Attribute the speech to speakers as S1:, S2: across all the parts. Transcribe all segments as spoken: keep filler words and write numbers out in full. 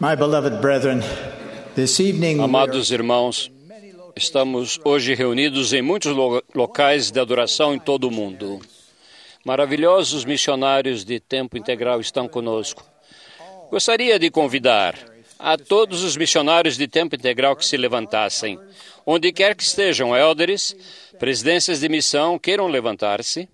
S1: My beloved brethren, this evening
S2: Amados irmãos, estamos hoje reunidos em muitos lo- locais de adoração em todo o mundo. Maravilhosos missionários de tempo integral estão conosco. Gostaria de convidar a todos os missionários de tempo integral que se levantassem, onde quer que estejam, élderes, presidências de missão, queiram levantar-se.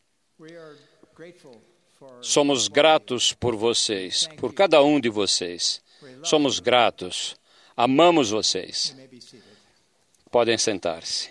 S2: Somos gratos por vocês, por cada um de vocês. Somos gratos. Amamos vocês. Podem sentar-se.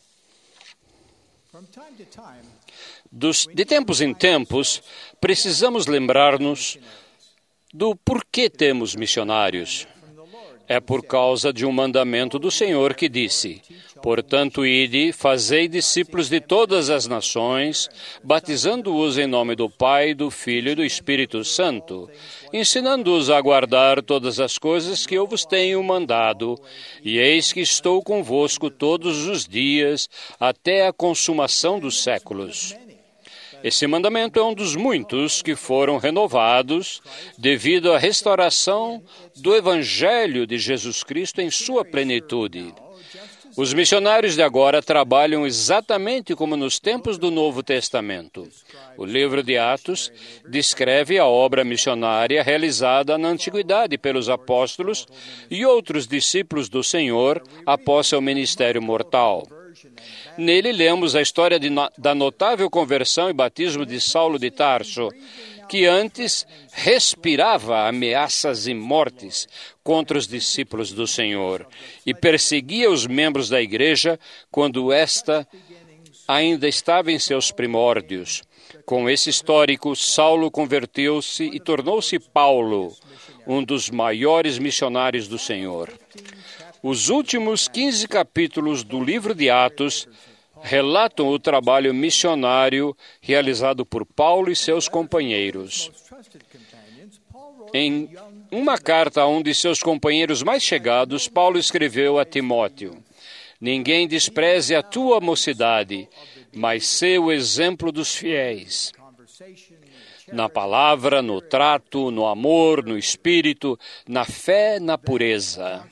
S2: Dos, de tempos em tempos, precisamos lembrar-nos do porquê temos missionários. É por causa de um mandamento do Senhor que disse: portanto, ide, fazei discípulos de todas as nações, batizando-os em nome do Pai, do Filho e do Espírito Santo, ensinando-os a guardar todas as coisas que eu vos tenho mandado, e eis que estou convosco todos os dias, até a consumação dos séculos. Esse mandamento é um dos muitos que foram renovados devido à restauração do Evangelho de Jesus Cristo em sua plenitude. Os missionários de agora trabalham exatamente como nos tempos do Novo Testamento. O livro de Atos descreve a obra missionária realizada na antiguidade pelos apóstolos e outros discípulos do Senhor após seu ministério mortal. Nele lemos a história de, da notável conversão e batismo de Saulo de Tarso, que antes respirava ameaças e mortes contra os discípulos do Senhor e perseguia os membros da igreja quando esta ainda estava em seus primórdios. Com esse histórico, Saulo converteu-se e tornou-se Paulo, um dos maiores missionários do Senhor. Os últimos quinze capítulos do livro de Atos relatam o trabalho missionário realizado por Paulo e seus companheiros. Em uma carta a um de seus companheiros mais chegados, Paulo escreveu a Timóteo: ninguém despreze a tua mocidade, mas sê o exemplo dos fiéis. Na palavra, no trato, no amor, no espírito, na fé, na pureza.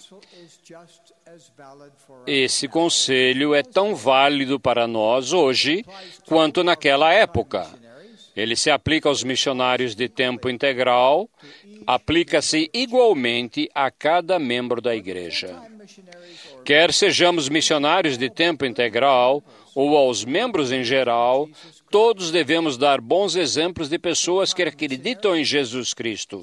S2: Esse conselho é tão válido para nós hoje quanto naquela época. Ele se aplica aos missionários de tempo integral, aplica-se igualmente a cada membro da igreja. Quer sejamos missionários de tempo integral ou aos membros em geral, todos devemos dar bons exemplos de pessoas que acreditam em Jesus Cristo.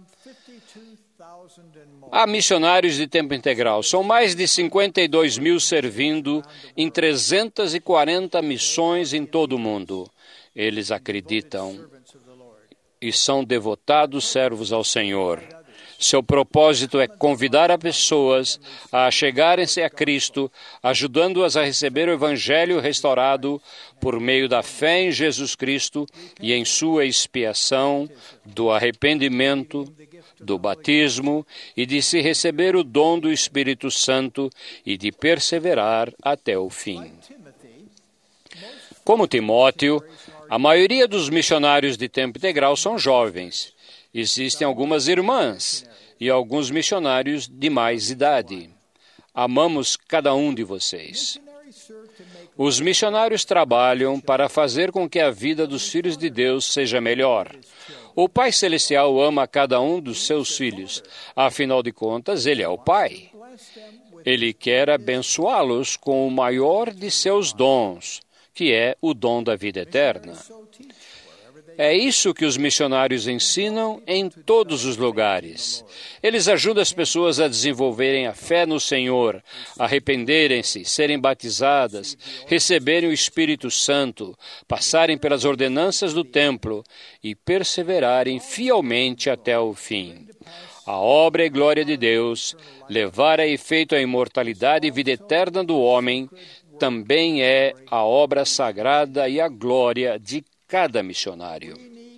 S2: Há missionários de tempo integral. São mais de cinquenta e dois mil servindo em trezentas e quarenta missões em todo o mundo. Eles acreditam e são devotados servos ao Senhor. Seu propósito é convidar as pessoas a chegarem-se a Cristo, ajudando-as a receber o Evangelho restaurado por meio da fé em Jesus Cristo e em sua expiação, do arrependimento, do batismo e de se receber o dom do Espírito Santo e de perseverar até o fim. Como Timóteo, a maioria dos missionários de tempo integral são jovens. Existem algumas irmãs e alguns missionários de mais idade. Amamos cada um de vocês. Os missionários trabalham para fazer com que a vida dos filhos de Deus seja melhor. O Pai Celestial ama cada um dos seus filhos. Afinal de contas, Ele é o Pai. Ele quer abençoá-los com o maior de seus dons, que é o dom da vida eterna. É isso que os missionários ensinam em todos os lugares. Eles ajudam as pessoas a desenvolverem a fé no Senhor, arrependerem-se, serem batizadas, receberem o Espírito Santo, passarem pelas ordenanças do templo e perseverarem fielmente até o fim. A obra e glória de Deus, levar a efeito a imortalidade e vida eterna do homem, também é a obra sagrada e a glória de cada missionário.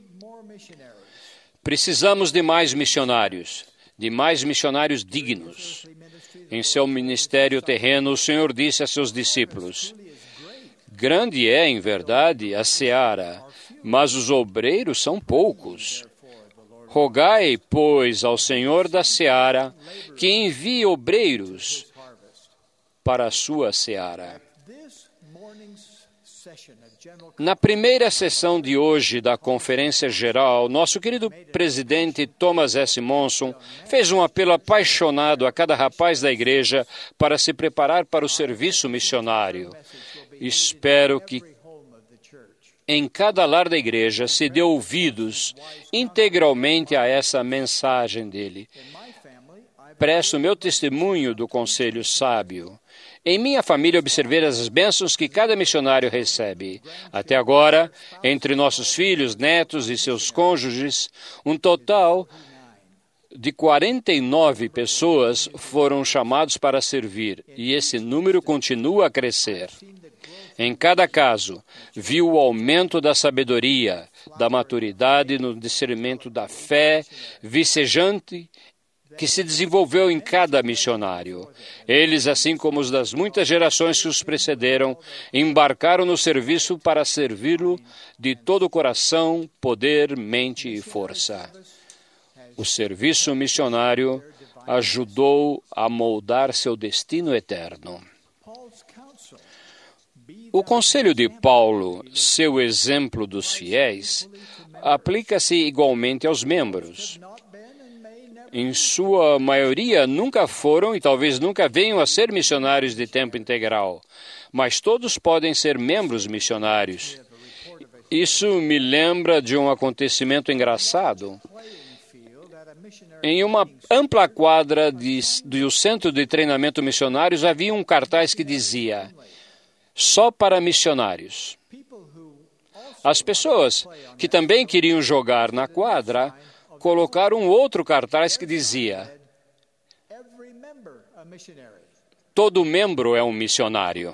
S2: Precisamos de mais missionários, de mais missionários dignos. Em seu ministério terreno, o Senhor disse a seus discípulos: grande é, em verdade, a seara, mas os obreiros são poucos. Rogai, pois, ao Senhor da seara que envie obreiros para a sua seara. Na primeira sessão de hoje da Conferência Geral, nosso querido presidente Thomas S. Monson fez um apelo apaixonado a cada rapaz da igreja para se preparar para o serviço missionário. Espero que em cada lar da igreja se dê ouvidos integralmente a essa mensagem dele. Presto meu testemunho do conselho sábio. Em minha família, observei as bênçãos que cada missionário recebe. Até agora, entre nossos filhos, netos e seus cônjuges, um total de quarenta e nove pessoas foram chamados para servir, e esse número continua a crescer. Em cada caso, vi o aumento da sabedoria, da maturidade no discernimento da fé vicejante que se desenvolveu em cada missionário. Eles, assim como os das muitas gerações que os precederam, embarcaram no serviço para servi-lo de todo o coração, poder, mente e força. O serviço missionário ajudou a moldar seu destino eterno. O conselho de Paulo, seu exemplo dos fiéis, aplica-se igualmente aos membros. Em sua maioria, nunca foram e talvez nunca venham a ser missionários de tempo integral, mas todos podem ser membros missionários. Isso me lembra de um acontecimento engraçado. Em uma ampla quadra de, do Centro de Treinamento Missionários havia um cartaz que dizia: só para missionários. As pessoas que também queriam jogar na quadra colocaram um outro cartaz que dizia: todo membro é um missionário.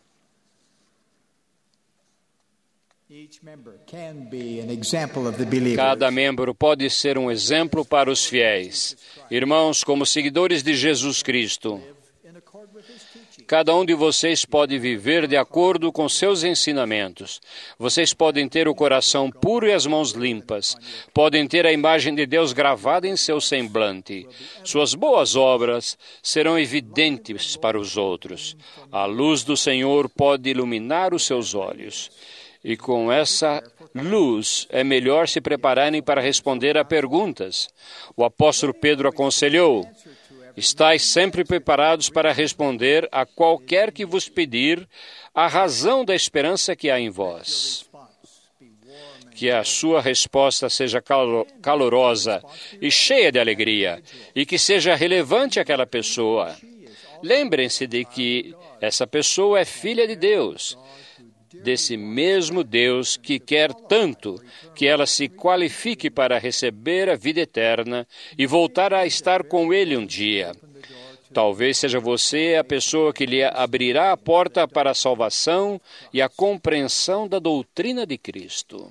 S2: Cada membro pode ser um exemplo para os fiéis. Irmãos, como seguidores de Jesus Cristo, cada um de vocês pode viver de acordo com seus ensinamentos. Vocês podem ter o coração puro e as mãos limpas. Podem ter a imagem de Deus gravada em seu semblante. Suas boas obras serão evidentes para os outros. A luz do Senhor pode iluminar os seus olhos. E com essa luz é melhor se prepararem para responder a perguntas. O apóstolo Pedro aconselhou: estais sempre preparados para responder a qualquer que vos pedir a razão da esperança que há em vós. Que a sua resposta seja calorosa e cheia de alegria, e que seja relevante àquela pessoa. Lembrem-se de que essa pessoa é filha de Deus, desse mesmo Deus que quer tanto que ela se qualifique para receber a vida eterna e voltar a estar com Ele um dia. Talvez seja você a pessoa que lhe abrirá a porta para a salvação e a compreensão da doutrina de Cristo.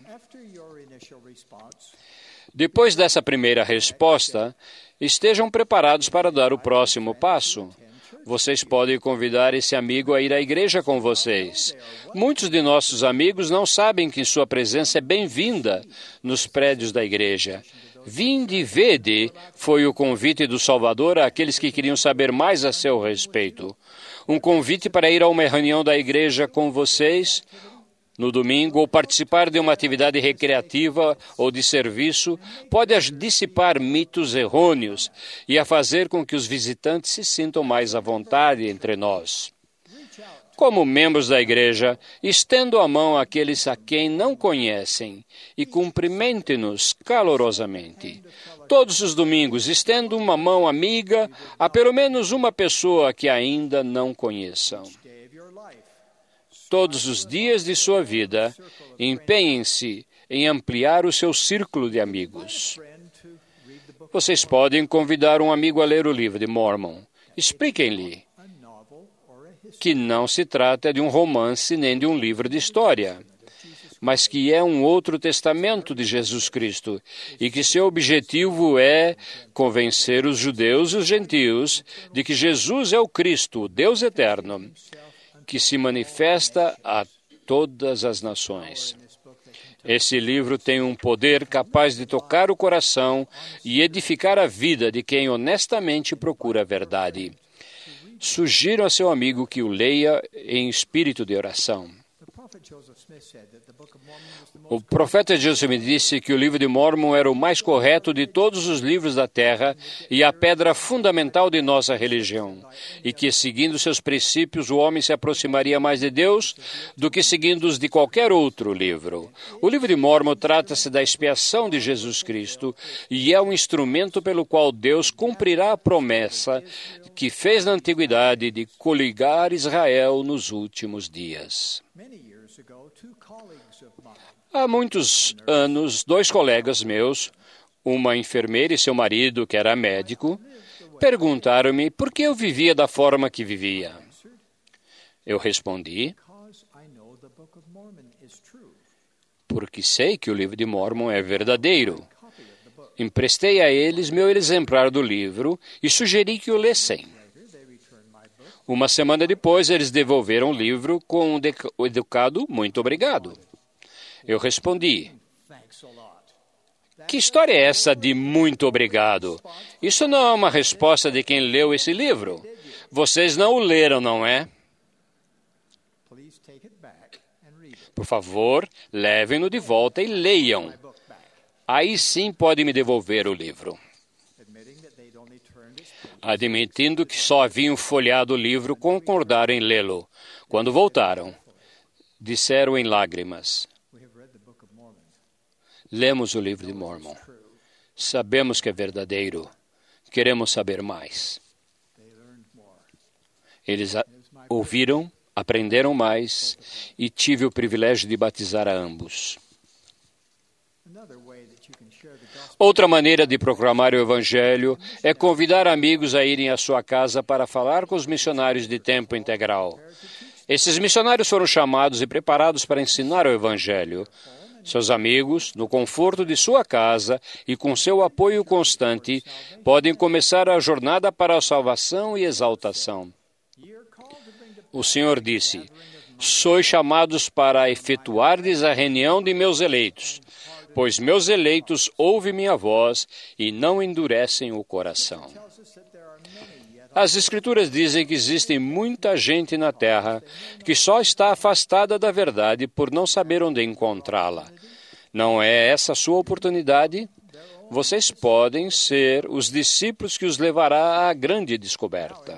S2: Depois dessa primeira resposta, estejam preparados para dar o próximo passo. Vocês podem convidar esse amigo a ir à igreja com vocês. Muitos de nossos amigos não sabem que sua presença é bem-vinda nos prédios da igreja. Vinde e vede foi o convite do Salvador àqueles que queriam saber mais a seu respeito. Um convite para ir a uma reunião da igreja com vocês no domingo, ou participar de uma atividade recreativa ou de serviço, pode dissipar mitos errôneos e a fazer com que os visitantes se sintam mais à vontade entre nós. Como membros da igreja, estendo a mão àqueles a quem não conhecem e cumprimente-nos calorosamente. Todos os domingos, estendo uma mão amiga a pelo menos uma pessoa que ainda não conheçam. Todos os dias de sua vida, empenhem-se em ampliar o seu círculo de amigos. Vocês podem convidar um amigo a ler o livro de Mormon. Expliquem-lhe que não se trata de um romance nem de um livro de história, mas que é um outro testamento de Jesus Cristo e que seu objetivo é convencer os judeus e os gentios de que Jesus é o Cristo, o Deus eterno, que se manifesta a todas as nações. Esse livro tem um poder capaz de tocar o coração e edificar a vida de quem honestamente procura a verdade. Sugiro a seu amigo que o leia em espírito de oração. O profeta Joseph me disse que o livro de Mórmon era o mais correto de todos os livros da terra e a pedra fundamental de nossa religião, e que, seguindo seus princípios, o homem se aproximaria mais de Deus do que seguindo os de qualquer outro livro. O livro de Mórmon trata-se da expiação de Jesus Cristo e é um instrumento pelo qual Deus cumprirá a promessa que fez na antiguidade de coligar Israel nos últimos dias. Há muitos anos, dois colegas meus, uma enfermeira e seu marido, que era médico, perguntaram-me por que eu vivia da forma que vivia. Eu respondi, porque sei que o livro de Mórmon é verdadeiro. Emprestei a eles meu exemplar do livro e sugeri que o lessem. Uma semana depois, eles devolveram o livro com um educado muito obrigado. Eu respondi, que história é essa de muito obrigado? Isso não é uma resposta de quem leu esse livro. Vocês não o leram, não é? Por favor, levem-no de volta e leiam. Aí sim pode me devolver o livro. Admitindo que só haviam folheado o livro, concordaram em lê-lo. Quando voltaram, disseram em lágrimas, lemos o livro de Mórmon. Sabemos que é verdadeiro. Queremos saber mais. Eles a- ouviram, aprenderam mais e tive o privilégio de batizar a ambos. Outra maneira de proclamar o Evangelho é convidar amigos a irem à sua casa para falar com os missionários de tempo integral. Esses missionários foram chamados e preparados para ensinar o Evangelho. Seus amigos, no conforto de sua casa e com seu apoio constante, podem começar a jornada para a salvação e exaltação. O Senhor disse, sois chamados para efetuardes a reunião de meus eleitos, pois meus eleitos ouvem minha voz e não endurecem o coração. As Escrituras dizem que existe muita gente na terra que só está afastada da verdade por não saber onde encontrá-la. Não é essa a sua oportunidade? Vocês podem ser os discípulos que os levará à grande descoberta.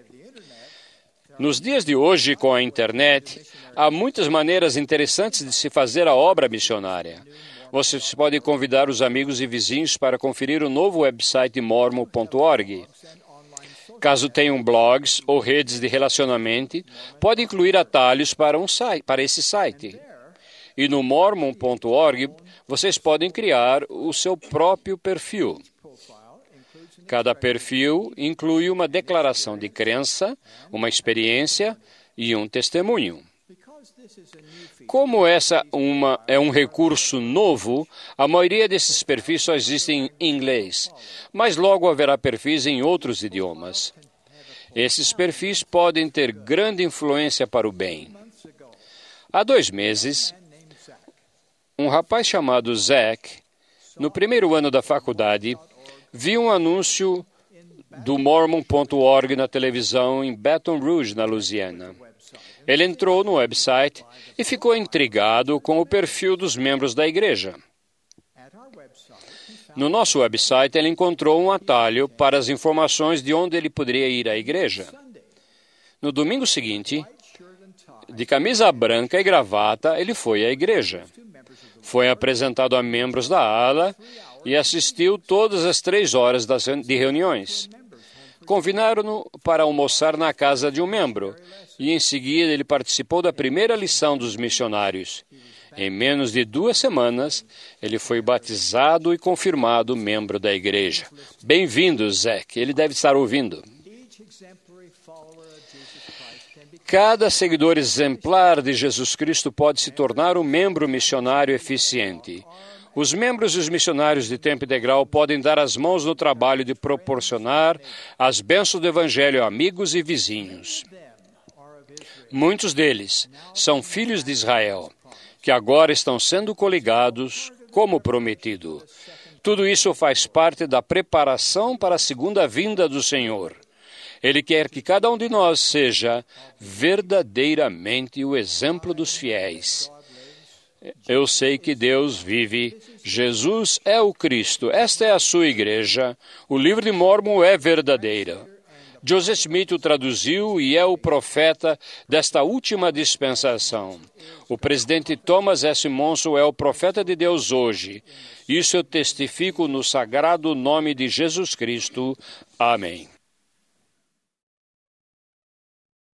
S2: Nos dias de hoje, com a internet, há muitas maneiras interessantes de se fazer a obra missionária. Vocês podem convidar os amigos e vizinhos para conferir o novo website mormon ponto org. Caso tenham blogs ou redes de relacionamento, pode incluir atalhos para, um site, para esse site. E no mormon ponto org, vocês podem criar o seu próprio perfil. Cada perfil inclui uma declaração de crença, uma experiência e um testemunho. Como essa uma, é um recurso novo, a maioria desses perfis só existem em inglês, mas logo haverá perfis em outros idiomas. Esses perfis podem ter grande influência para o bem. Há dois meses, um rapaz chamado Zach, no primeiro ano da faculdade, viu um anúncio do mormon ponto org na televisão em Baton Rouge, na Louisiana. Ele entrou no website e ficou intrigado com o perfil dos membros da igreja. No nosso website, ele encontrou um atalho para as informações de onde ele poderia ir à igreja. No domingo seguinte, de camisa branca e gravata, ele foi à igreja. Foi apresentado a membros da ala e assistiu todas as três horas de reuniões. Convidaram-no para almoçar na casa de um membro e, em seguida, ele participou da primeira lição dos missionários. Em menos de duas semanas, ele foi batizado e confirmado membro da igreja. Bem-vindo, Zach. Ele deve estar ouvindo. Cada seguidor exemplar de Jesus Cristo pode se tornar um membro missionário eficiente. Os membros e os missionários de tempo integral podem dar as mãos no trabalho de proporcionar as bênçãos do Evangelho a amigos e vizinhos. Muitos deles são filhos de Israel. que agora estão sendo coligados, como prometido. Tudo isso faz parte da preparação para a segunda vinda do Senhor. Ele quer que cada um de nós seja verdadeiramente o exemplo dos fiéis. Eu sei que Deus vive. Jesus é o Cristo. Esta é a sua igreja. O livro de Mórmon é verdadeiro. Joseph Smith o traduziu e é o profeta desta última dispensação. O presidente Thomas S. Monson é o profeta de Deus hoje. Isso eu testifico no sagrado nome de Jesus Cristo. Amém.